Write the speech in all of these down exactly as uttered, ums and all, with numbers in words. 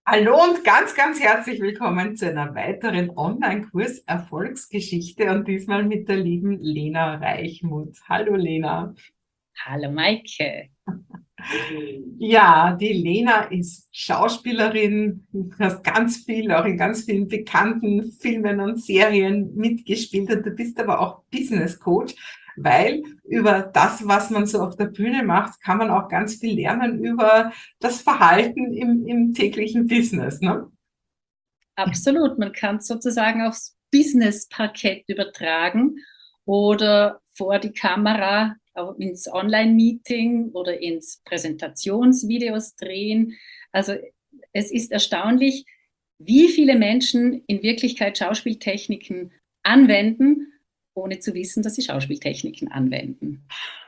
Hallo und ganz, ganz herzlich willkommen zu einer weiteren Online-Kurs Erfolgsgeschichte und diesmal mit der lieben Lena Reichmuth. Hallo Lena. Hallo Maike. Ja, die Lena ist Schauspielerin, du hast ganz viel, auch in ganz vielen bekannten Filmen und Serien mitgespielt und du bist aber auch Business Coach, weil über das, was man so auf der Bühne macht, kann man auch ganz viel lernen über das Verhalten im, im täglichen Business, ne? Absolut, man kann es sozusagen aufs Business-Parkett übertragen oder vor die Kamera ins Online-Meeting oder ins Präsentationsvideos drehen. Also es ist erstaunlich, wie viele Menschen in Wirklichkeit Schauspieltechniken anwenden, ohne zu wissen, dass sie Schauspieltechniken anwenden.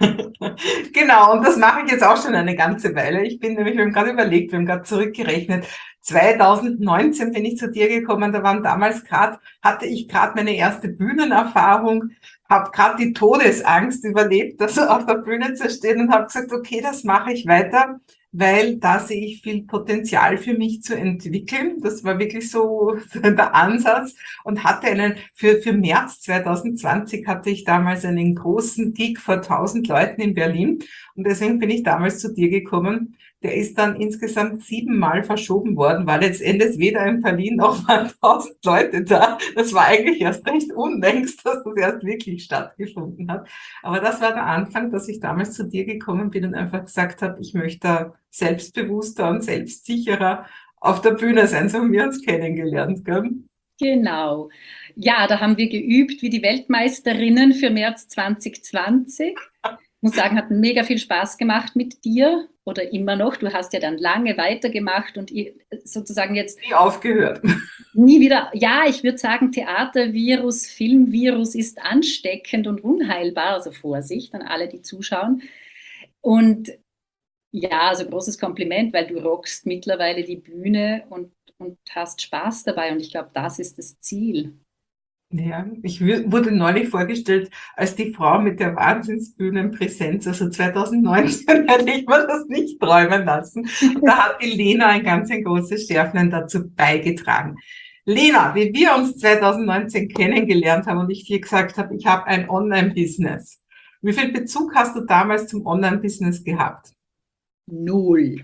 Genau, und das mache ich jetzt auch schon eine ganze Weile. Ich bin nämlich, wir haben gerade überlegt, wir haben gerade zurückgerechnet. zwanzig neunzehn bin ich zu dir gekommen, da waren damals gerade, hatte ich gerade meine erste Bühnenerfahrung, habe gerade die Todesangst überlebt, also auf der Bühne zu stehen und habe gesagt, okay, das mache ich weiter, weil da sehe ich viel Potenzial für mich zu entwickeln. Das war wirklich so der Ansatz und hatte einen, für, für März zwanzig zwanzig hatte ich damals einen großen Gig vor tausend Leuten in Berlin und deswegen bin ich damals zu dir gekommen. Der ist dann insgesamt siebenmal verschoben worden, weil letztendlich weder in Berlin noch waren tausend Leute da. Das war eigentlich erst recht unlängst, dass das erst wirklich stattgefunden hat. Aber das war der Anfang, dass ich damals zu dir gekommen bin und einfach gesagt habe, ich möchte selbstbewusster und selbstsicherer auf der Bühne sein. So haben wir uns kennengelernt, gell? Genau. Ja, da haben wir geübt wie die Weltmeisterinnen für März zwanzig zwanzig. Ich muss sagen, hat mega viel Spaß gemacht mit dir oder immer noch. Du hast ja dann lange weitergemacht und sozusagen jetzt Nie aufgehört. nie wieder. Ja, ich würde sagen, Theatervirus, Filmvirus ist ansteckend und unheilbar. Also Vorsicht an alle, die zuschauen. Und ja, also großes Kompliment, weil du rockst mittlerweile die Bühne und, und hast Spaß dabei. Und ich glaube, das ist das Ziel. Ja, ich wurde neulich vorgestellt als die Frau mit der Wahnsinnsbühnenpräsenz. Also zwanzig neunzehn hätte ich mir das nicht träumen lassen. Und da hat die Lena ein ganz ein großes Stärklein dazu beigetragen. Lena, wie wir uns zwanzig neunzehn kennengelernt haben und ich dir gesagt habe, ich habe ein Online-Business. Wie viel Bezug hast du damals zum Online-Business gehabt? Null.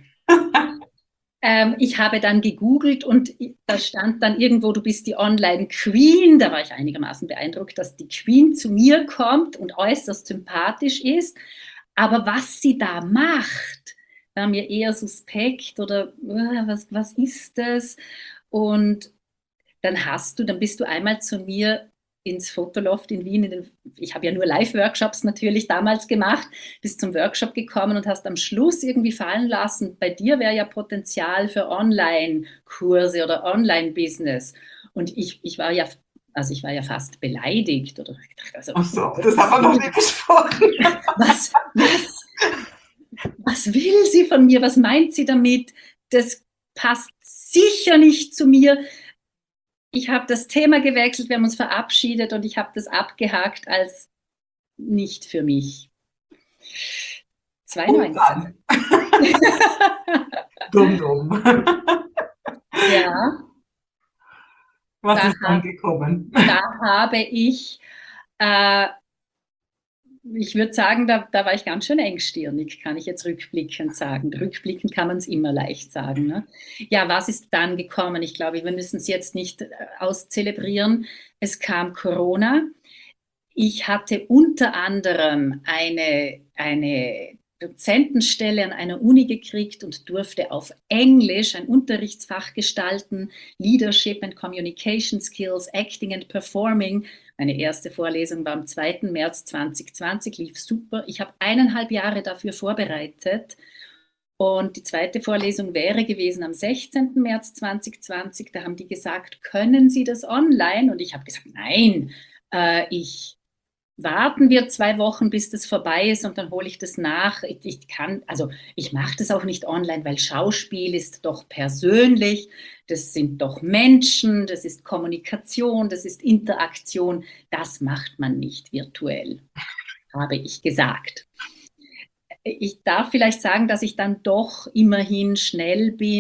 Ähm, ich habe dann gegoogelt und da stand dann irgendwo, du bist die Online-Queen. Da war ich einigermaßen beeindruckt, dass die Queen zu mir kommt und äußerst sympathisch ist. Aber was sie da macht, war mir eher suspekt oder äh, was, was ist das? Und dann hast du, dann bist du einmal zu mir ins Fotoloft in Wien. In den, ich habe ja nur Live-Workshops natürlich damals gemacht, bist zum Workshop gekommen und hast am Schluss irgendwie fallen lassen, bei dir wäre ja Potenzial für Online-Kurse oder Online-Business. Und ich, ich war ja, also ich war ja fast beleidigt oder also, Ach so, um das haben Gottes wir noch Willen, nie besprochen. was, was, was will sie von mir? Was meint sie damit? Das passt sicher nicht zu mir. Ich habe das Thema gewechselt, wir haben uns verabschiedet und ich habe das abgehakt als nicht für mich. Und zwanzig neunzehn. dann, dumm, dumm. Ja, Was da, ist dann gekommen? da habe ich, äh, ich würde sagen, da, da war ich ganz schön engstirnig, kann ich jetzt rückblickend sagen. Rückblickend kann man es immer leicht sagen. Ne? Ja, was ist dann gekommen? Ich glaube, wir müssen es jetzt nicht äh, auszelebrieren. Es kam Corona. Ich hatte unter anderem eine, eine Dozentenstelle an einer Uni gekriegt und durfte auf Englisch ein Unterrichtsfach gestalten, Leadership and Communication Skills, Acting and Performing. Meine erste Vorlesung war am zweiten März zwanzig zwanzig, lief super. Ich habe eineinhalb Jahre dafür vorbereitet. Und die zweite Vorlesung wäre gewesen am sechzehnten März zwanzig zwanzig. Da haben die gesagt, können Sie das online? Und ich habe gesagt, nein, äh, ich warten wir zwei Wochen, bis das vorbei ist und dann hole ich das nach. Ich, ich kann, also ich mache das auch nicht online, weil Schauspiel ist doch persönlich, das sind doch Menschen, das ist Kommunikation, das ist Interaktion, das macht man nicht virtuell, habe ich gesagt. Ich darf vielleicht sagen, dass ich dann doch immerhin schnell bin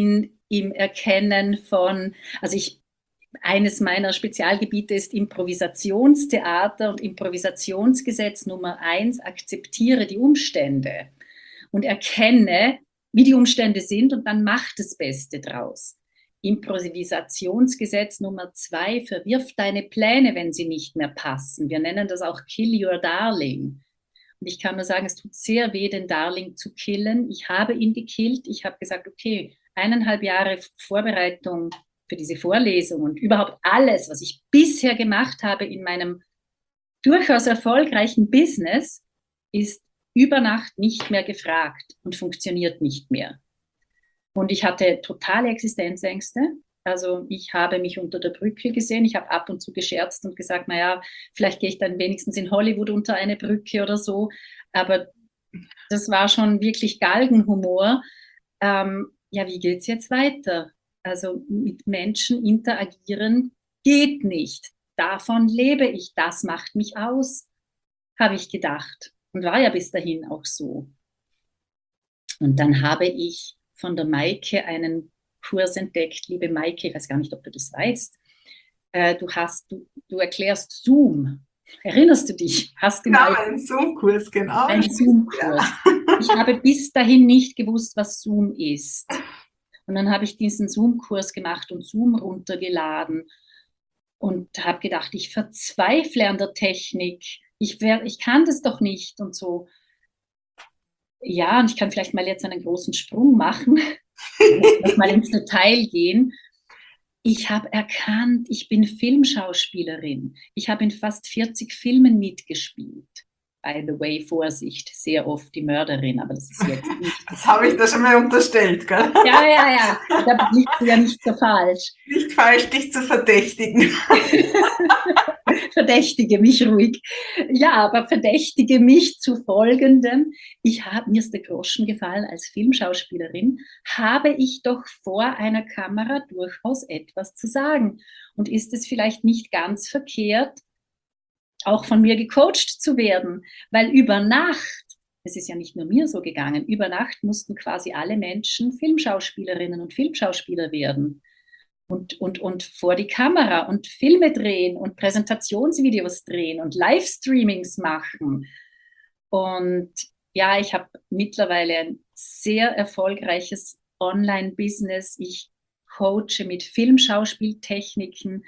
im Erkennen von, also ich, eines meiner Spezialgebiete ist Improvisationstheater und Improvisationsgesetz Nummer eins, akzeptiere die Umstände und erkenne, wie die Umstände sind und dann mach das Beste draus. Improvisationsgesetz Nummer zwei, verwirf deine Pläne, wenn sie nicht mehr passen. Wir nennen das auch Kill Your Darling. Und ich kann nur sagen, es tut sehr weh, den Darling zu killen. Ich habe ihn gekillt. Ich habe gesagt, okay, eineinhalb Jahre Vorbereitung für diese Vorlesung und überhaupt alles, was ich bisher gemacht habe in meinem durchaus erfolgreichen Business, ist über Nacht nicht mehr gefragt und funktioniert nicht mehr. Und ich hatte totale Existenzängste. Also ich habe mich unter der Brücke gesehen. Ich habe ab und zu gescherzt und gesagt, naja, vielleicht gehe ich dann wenigstens in Hollywood unter eine Brücke oder so. Aber das war schon wirklich Galgenhumor. Ähm, ja, wie geht es jetzt weiter? Also mit Menschen interagieren geht nicht. Davon lebe ich. Das macht mich aus, habe ich gedacht. Und war ja bis dahin auch so. Und dann habe ich von der Maike einen Kurs entdeckt. Liebe Maike, ich weiß gar nicht, ob du das weißt. Äh, du, hast, du, du erklärst Zoom. Erinnerst du dich? Hast du Genau, mal einen Zoom-Kurs, genau. einen Zoom-Kurs. Ich habe bis dahin nicht gewusst, was Zoom ist. Und dann habe ich diesen Zoom-Kurs gemacht und Zoom runtergeladen und habe gedacht, ich verzweifle an der Technik. Ich, wär, ich kann das doch nicht und so. Ja, und ich kann vielleicht mal jetzt einen großen Sprung machen, mal ins Detail gehen. Ich habe erkannt, ich bin Filmschauspielerin. Ich habe in fast vierzig Filmen mitgespielt. By the way, Vorsicht, sehr oft die Mörderin, aber das ist jetzt nicht. Das habe ich da schon mal unterstellt, gell? Ja, ja, ja, da liegt ja nicht so falsch. Nicht falsch, dich zu verdächtigen. Verdächtige mich ruhig. Ja, aber verdächtige mich zu Folgendem. Ich habe, mir ist der Groschen gefallen, als Filmschauspielerin habe ich doch vor einer Kamera durchaus etwas zu sagen. Und ist es vielleicht nicht ganz verkehrt, auch von mir gecoacht zu werden? Weil über Nacht, es ist ja nicht nur mir so gegangen, über Nacht mussten quasi alle Menschen Filmschauspielerinnen und Filmschauspieler werden. Und, und, und vor die Kamera und Filme drehen und Präsentationsvideos drehen und Livestreamings machen. Und ja, ich habe mittlerweile ein sehr erfolgreiches Online-Business. Ich coache mit Filmschauspieltechniken.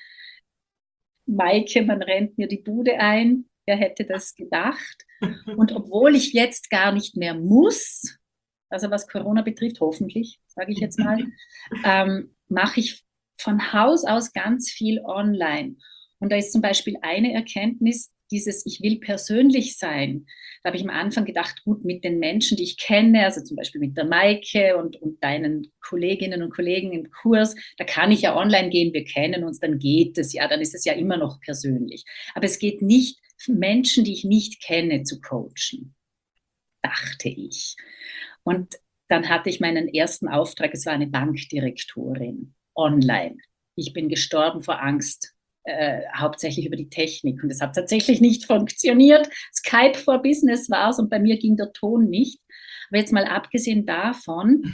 Maike, man rennt mir die Bude ein. Wer hätte das gedacht? Und obwohl ich jetzt gar nicht mehr muss, also was Corona betrifft, hoffentlich, sage ich jetzt mal, ähm, mache ich von Haus aus ganz viel online. Und da ist zum Beispiel eine Erkenntnis, dieses ich will persönlich sein. Da habe ich am Anfang gedacht, gut, mit den Menschen, die ich kenne, also zum Beispiel mit der Maike und, und deinen Kolleginnen und Kollegen im Kurs, da kann ich ja online gehen, wir kennen uns, dann geht es ja, dann ist es ja immer noch persönlich. Aber es geht nicht, Menschen, die ich nicht kenne, zu coachen, dachte ich. Und dann hatte ich meinen ersten Auftrag, es war eine Bankdirektorin, online. Ich bin gestorben vor Angst, äh, hauptsächlich über die Technik. Und es hat tatsächlich nicht funktioniert. Skype for Business war es und bei mir ging der Ton nicht. Aber jetzt mal abgesehen davon,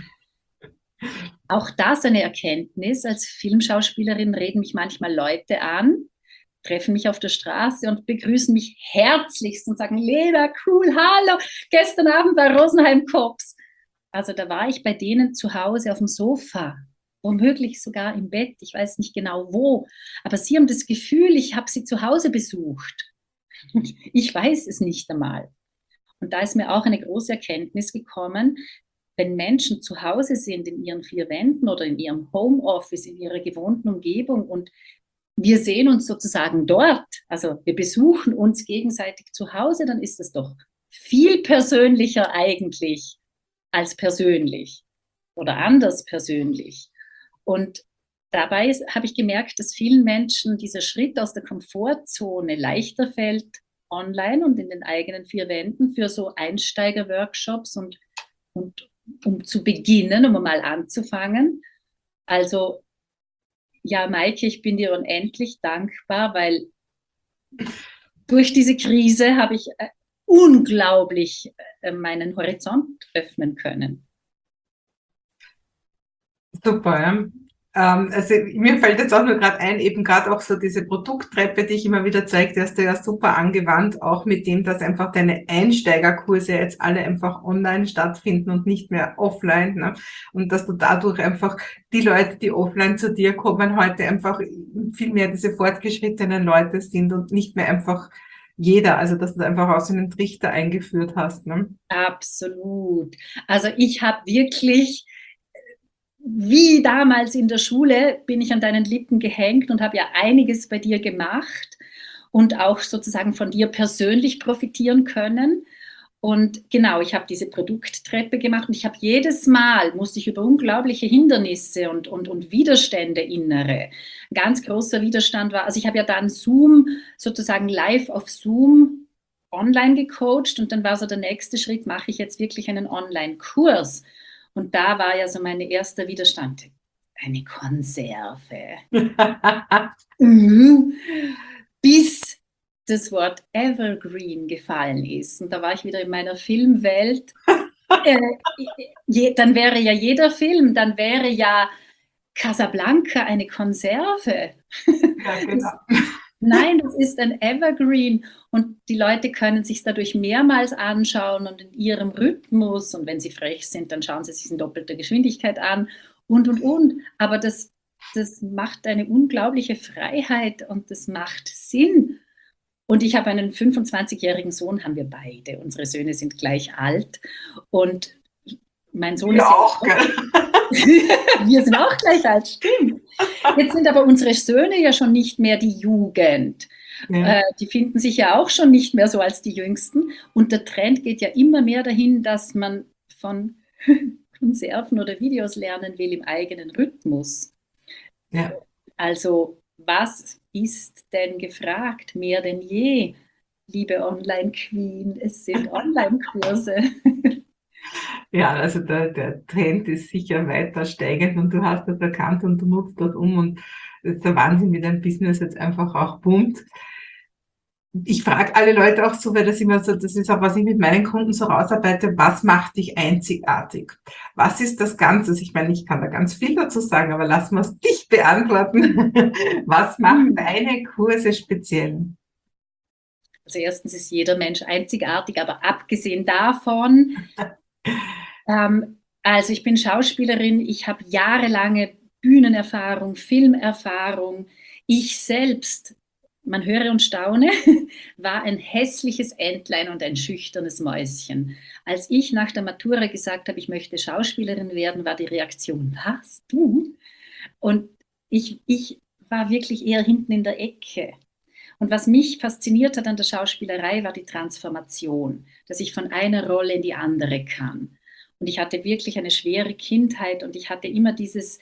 auch das eine Erkenntnis. Als Filmschauspielerin reden mich manchmal Leute an, treffen mich auf der Straße und begrüßen mich herzlichst und sagen, Leda, cool, hallo, gestern Abend war Rosenheim Cops. Also da war ich bei denen zu Hause auf dem Sofa, womöglich sogar im Bett, ich weiß nicht genau wo, aber sie haben das Gefühl, ich habe sie zu Hause besucht. Und ich weiß es nicht einmal. Und da ist mir auch eine große Erkenntnis gekommen, wenn Menschen zu Hause sind in ihren vier Wänden oder in ihrem Homeoffice, in ihrer gewohnten Umgebung und wir sehen uns sozusagen dort, also wir besuchen uns gegenseitig zu Hause, dann ist es doch viel persönlicher eigentlich als persönlich oder anders persönlich. Und dabei habe ich gemerkt, dass vielen Menschen dieser Schritt aus der Komfortzone leichter fällt, online und in den eigenen vier Wänden für so Einsteiger-Workshops und, und um zu beginnen, um mal anzufangen. Also ja, Maike, ich bin dir unendlich dankbar, weil durch diese Krise habe ich äh, unglaublich äh, meinen Horizont öffnen können. Super, ja. Ähm, also mir fällt jetzt auch nur gerade ein, eben gerade auch so diese Produkttreppe, die ich immer wieder zeige, die hast du ja super angewandt, auch mit dem, dass einfach deine Einsteigerkurse jetzt alle einfach online stattfinden und nicht mehr offline, ne? Und dass du dadurch einfach die Leute, die offline zu dir kommen, heute einfach viel mehr diese fortgeschrittenen Leute sind und nicht mehr einfach jeder, also dass du einfach auch so einen Trichter eingeführt hast, ne? Absolut. Also ich habe wirklich, wie damals in der Schule, bin ich an deinen Lippen gehängt und habe ja einiges bei dir gemacht und auch sozusagen von dir persönlich profitieren können. Und genau, ich habe diese Produkttreppe gemacht und ich habe jedes Mal, musste ich über unglaubliche Hindernisse und, und, und Widerstände innere. Ein ganz großer Widerstand war, also ich habe ja dann Zoom, sozusagen live auf Zoom online gecoacht und dann war so der nächste Schritt, mache ich jetzt wirklich einen Online-Kurs? Und da war ja so mein erster Widerstand, eine Konserve. Mhm. Bis das Wort Evergreen gefallen ist. Und da war ich wieder in meiner Filmwelt. Äh, je, dann wäre ja jeder Film, dann wäre ja Casablanca eine Konserve. Ja, genau. Das, nein, das ist ein Evergreen und die Leute können sich dadurch mehrmals anschauen und in ihrem Rhythmus und wenn sie frech sind, dann schauen sie sich in doppelter Geschwindigkeit an und, und, und. Aber das, das macht eine unglaubliche Freiheit und das macht Sinn. Und ich habe einen fünfundzwanzigjährigen Sohn, haben wir beide. Unsere Söhne sind gleich alt. Und mein Sohn Wir ist jetzt auch, auch, gell? wir sind auch gleich alt, stimmt. Jetzt sind aber unsere Söhne ja schon nicht mehr die Jugend. Ja. Äh, die finden sich ja auch schon nicht mehr so als die Jüngsten. Und der Trend geht ja immer mehr dahin, dass man von Konserven oder Videos lernen will im eigenen Rhythmus. Ja. Also, was ist denn gefragt? Mehr denn je, liebe Online-Queen, es sind Online-Kurse. Ja, also der, der Trend ist sicher weiter steigend und du hast das erkannt und du nutzt das um und das ist der Wahnsinn, wie dein Business jetzt einfach auch boomt. Ich frage alle Leute auch so, weil das immer so, das ist auch, was ich mit meinen Kunden so rausarbeite, was macht dich einzigartig? Was ist das Ganze? Also ich meine, ich kann da ganz viel dazu sagen, aber lass mal es dich beantworten. Was macht Hm. deine Kurse speziell? Also erstens ist jeder Mensch einzigartig, aber abgesehen davon, ähm, also ich bin Schauspielerin, ich habe jahrelange Bühnenerfahrung, Filmerfahrung. Ich selbst, man höre und staune, war ein hässliches Entlein und ein schüchternes Mäuschen. Als ich nach der Matura gesagt habe, ich möchte Schauspielerin werden, war die Reaktion, was, du? Und ich, ich war wirklich eher hinten in der Ecke. Und was mich fasziniert hat an der Schauspielerei, war die Transformation, dass ich von einer Rolle in die andere kann. Und ich hatte wirklich eine schwere Kindheit und ich hatte immer dieses,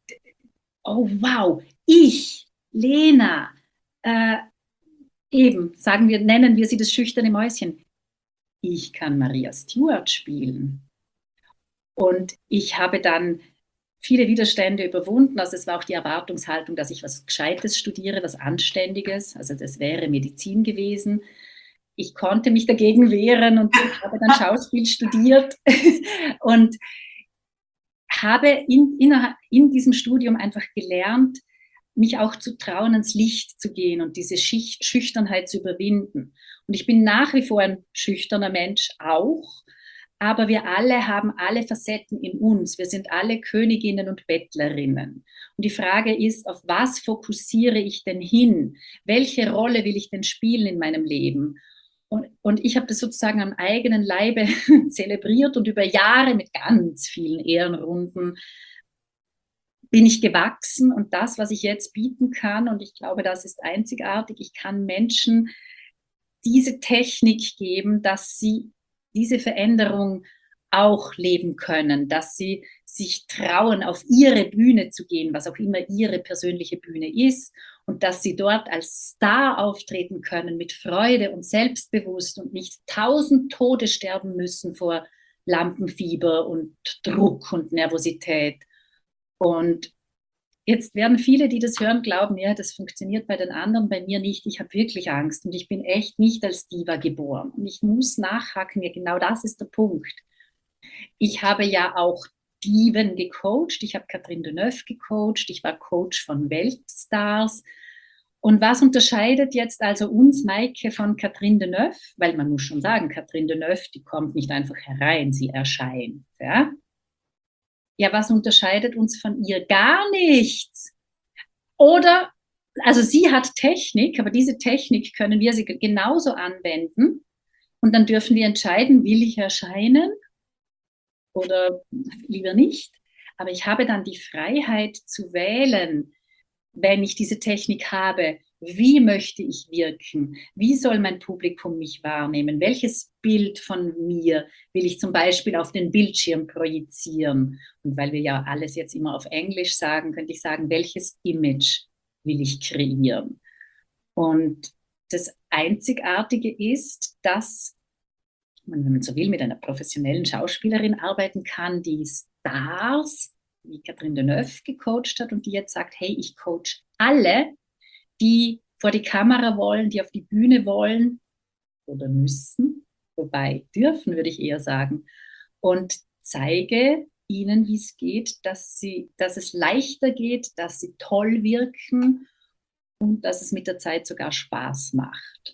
oh wow, ich, Lena, äh, eben, sagen wir, nennen wir sie das schüchterne Mäuschen. Ich kann Maria Stuart spielen. Und ich habe dann viele Widerstände überwunden. Also es war auch die Erwartungshaltung, dass ich was Gescheites studiere, was Anständiges. Also das wäre Medizin gewesen. Ich konnte mich dagegen wehren und habe dann Schauspiel studiert und habe in, in, in diesem Studium einfach gelernt, mich auch zu trauen, ans Licht zu gehen und diese Schicht, Schüchternheit zu überwinden. Und ich bin nach wie vor ein schüchterner Mensch auch, aber wir alle haben alle Facetten in uns. Wir sind alle Königinnen und Bettlerinnen. Und die Frage ist, auf was fokussiere ich denn hin? Welche Rolle will ich denn spielen in meinem Leben? Und, und ich habe das sozusagen am eigenen Leibe zelebriert und über Jahre mit ganz vielen Ehrenrunden bin ich gewachsen und das, was ich jetzt bieten kann, und ich glaube, das ist einzigartig, ich kann Menschen diese Technik geben, dass sie diese Veränderung auch leben können, dass sie sich trauen, auf ihre Bühne zu gehen, was auch immer ihre persönliche Bühne ist, und dass sie dort als Star auftreten können mit Freude und selbstbewusst und nicht tausend Tode sterben müssen vor Lampenfieber und Druck und Nervosität. Und jetzt werden viele, die das hören, glauben, ja, das funktioniert bei den anderen, bei mir nicht. Ich habe wirklich Angst und ich bin echt nicht als Diva geboren. Und ich muss nachhaken, ja, genau das ist der Punkt. Ich habe ja auch Diven gecoacht, ich habe Catherine Deneuve gecoacht, ich war Coach von Weltstars. Und was unterscheidet jetzt also uns, Maike, von Catherine Deneuve? Weil man muss schon sagen, Catherine Deneuve, die kommt nicht einfach herein, sie erscheint. Ja, ja, was unterscheidet uns von ihr? Gar nichts. Oder, also sie hat Technik, aber diese Technik können wir sie genauso anwenden. Und dann dürfen wir entscheiden, will ich erscheinen oder lieber nicht. Aber ich habe dann die Freiheit zu wählen, wenn ich diese Technik habe, wie möchte ich wirken? Wie soll mein Publikum mich wahrnehmen? Welches Bild von mir will ich zum Beispiel auf den Bildschirm projizieren? Und weil wir ja alles jetzt immer auf Englisch sagen, könnte ich sagen, welches Image will ich kreieren? Und das Einzigartige ist, dass man, wenn man so will, mit einer professionellen Schauspielerin arbeiten kann, die Stars wie Catherine Deneuve gecoacht hat und die jetzt sagt, hey, ich coach alle, die vor die Kamera wollen, die auf die Bühne wollen oder müssen, wobei dürfen, würde ich eher sagen, und zeige ihnen, wie es geht, dass, sie, dass es leichter geht, dass sie toll wirken und dass es mit der Zeit sogar Spaß macht.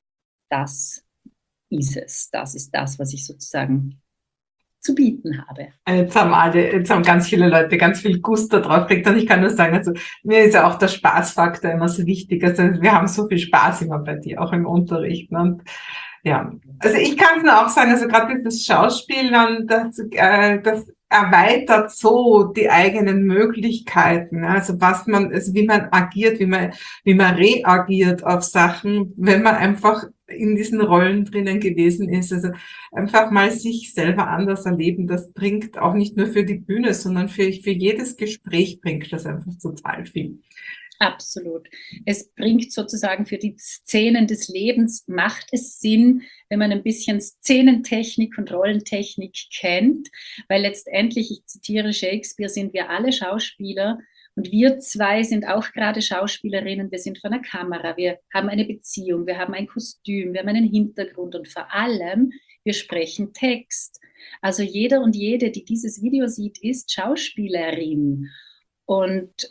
Das ist es. Das ist das, was ich sozusagen zu bieten habe. Jetzt haben alle, jetzt haben ganz viele Leute ganz viel Gusto drauf gekriegt und ich kann nur sagen, also mir ist ja auch der Spaßfaktor immer so wichtig. Also wir haben so viel Spaß immer bei dir, auch im Unterricht. Und ja, also ich kann es nur auch sagen, also gerade das Schauspiel, das, äh, das erweitert so die eigenen Möglichkeiten, also was man, also wie man agiert, wie man, wie man reagiert auf Sachen, wenn man einfach in diesen Rollen drinnen gewesen ist. Also einfach mal sich selber anders erleben, das bringt auch nicht nur für die Bühne, sondern für, für jedes Gespräch bringt das einfach total viel. Absolut. Es bringt sozusagen für die Szenen des Lebens, macht es Sinn, wenn man ein bisschen Szenentechnik und Rollentechnik kennt, weil letztendlich, ich zitiere Shakespeare, sind wir alle Schauspieler und wir zwei sind auch gerade Schauspielerinnen, wir sind vor einer Kamera, wir haben eine Beziehung, wir haben ein Kostüm, wir haben einen Hintergrund und vor allem, wir sprechen Text. Also jeder und jede, die dieses Video sieht, ist Schauspielerin und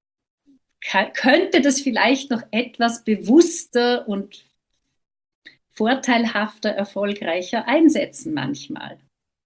könnte das vielleicht noch etwas bewusster und vorteilhafter, erfolgreicher einsetzen manchmal.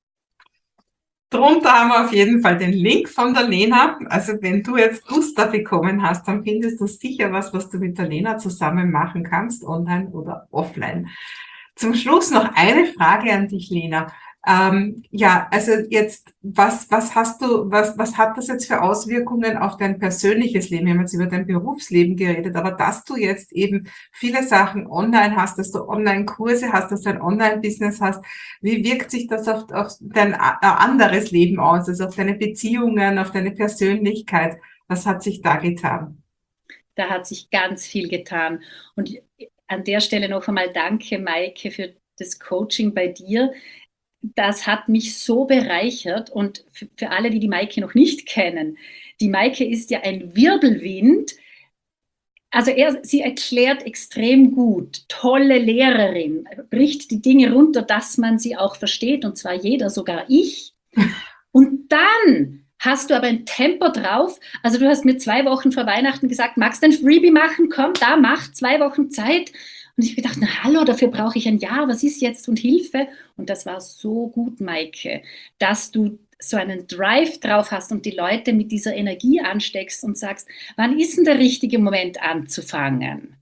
Drunter haben wir auf jeden Fall den Link von der Lena. Also wenn du jetzt Lust bekommen hast, dann findest du sicher was, was du mit der Lena zusammen machen kannst, online oder offline. Zum Schluss noch eine Frage an dich, Lena. Ähm, ja, also jetzt, was, was hast du, was, was hat das jetzt für Auswirkungen auf dein persönliches Leben? Wir haben jetzt über dein Berufsleben geredet, aber dass du jetzt eben viele Sachen online hast, dass du Online-Kurse hast, dass du ein Online-Business hast, wie wirkt sich das auf, auf dein anderes Leben aus, also auf deine Beziehungen, auf deine Persönlichkeit? Was hat sich da getan? Da hat sich ganz viel getan. Und an der Stelle noch einmal danke, Maike, für das Coaching bei dir. Das hat mich so bereichert und für, für alle, die die Maike noch nicht kennen, die Maike ist ja ein Wirbelwind. Also er, sie erklärt extrem gut, tolle Lehrerin, bricht die Dinge runter, dass man sie auch versteht und zwar jeder, sogar ich. Und dann hast du aber ein Tempo drauf. Also du hast mir zwei Wochen vor Weihnachten gesagt, magst du ein Freebie machen? Komm, da, mach, zwei Wochen Zeit. Und ich habe gedacht, na hallo, dafür brauche ich ein Jahr, was ist jetzt und Hilfe? Und das war so gut, Maike, dass du so einen Drive drauf hast und die Leute mit dieser Energie ansteckst und sagst, wann ist denn der richtige Moment anzufangen?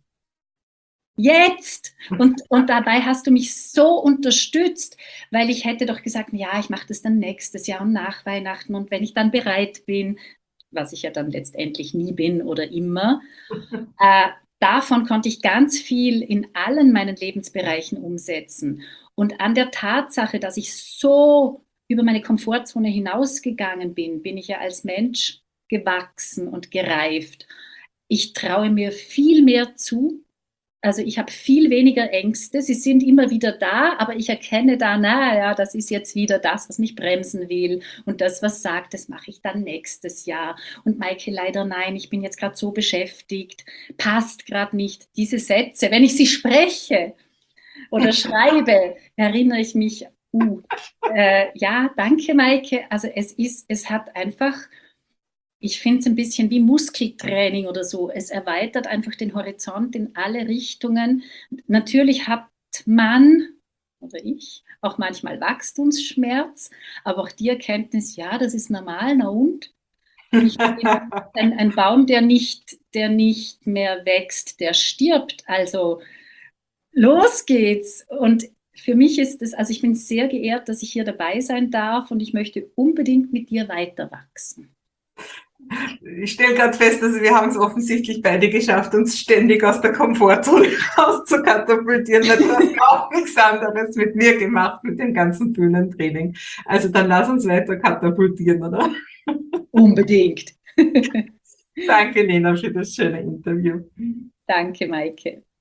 Jetzt! Und, und dabei hast du mich so unterstützt, weil ich hätte doch gesagt, ja, ich mache das dann nächstes Jahr und nach Weihnachten und wenn ich dann bereit bin, was ich ja dann letztendlich nie bin oder immer, äh, davon konnte ich ganz viel in allen meinen Lebensbereichen umsetzen. Und an der Tatsache, dass ich so über meine Komfortzone hinausgegangen bin, bin ich ja als Mensch gewachsen und gereift. Ich traue mir viel mehr zu. Also ich habe viel weniger Ängste. Sie sind immer wieder da, aber ich erkenne da, naja, das ist jetzt wieder das, was mich bremsen will. Und das, was sagt, das mache ich dann nächstes Jahr. Und Maike, leider nein, ich bin jetzt gerade so beschäftigt, passt gerade nicht. Diese Sätze, wenn ich sie spreche oder schreibe, erinnere ich mich Uh, äh, ja, danke, Maike. Also es ist, es hat einfach, ich finde es ein bisschen wie Muskeltraining oder so. Es erweitert einfach den Horizont in alle Richtungen. Natürlich hat man oder ich auch manchmal Wachstumsschmerz, aber auch die Erkenntnis, ja, das ist normal, na und? Ich bin ein, ein Baum, der nicht, der nicht mehr wächst, der stirbt. Also los geht's. Und für mich ist es, also ich bin sehr geehrt, dass ich hier dabei sein darf und ich möchte unbedingt mit dir weiter wachsen. Ich stelle gerade fest, also wir haben es offensichtlich beide geschafft, uns ständig aus der Komfortzone rauszukatapultieren, weil du hast auch nichts anderes mit mir gemacht, mit dem ganzen Bühnentraining. Also dann lass uns weiter katapultieren, oder? Unbedingt. Danke, Lena, für das schöne Interview. Danke, Maike.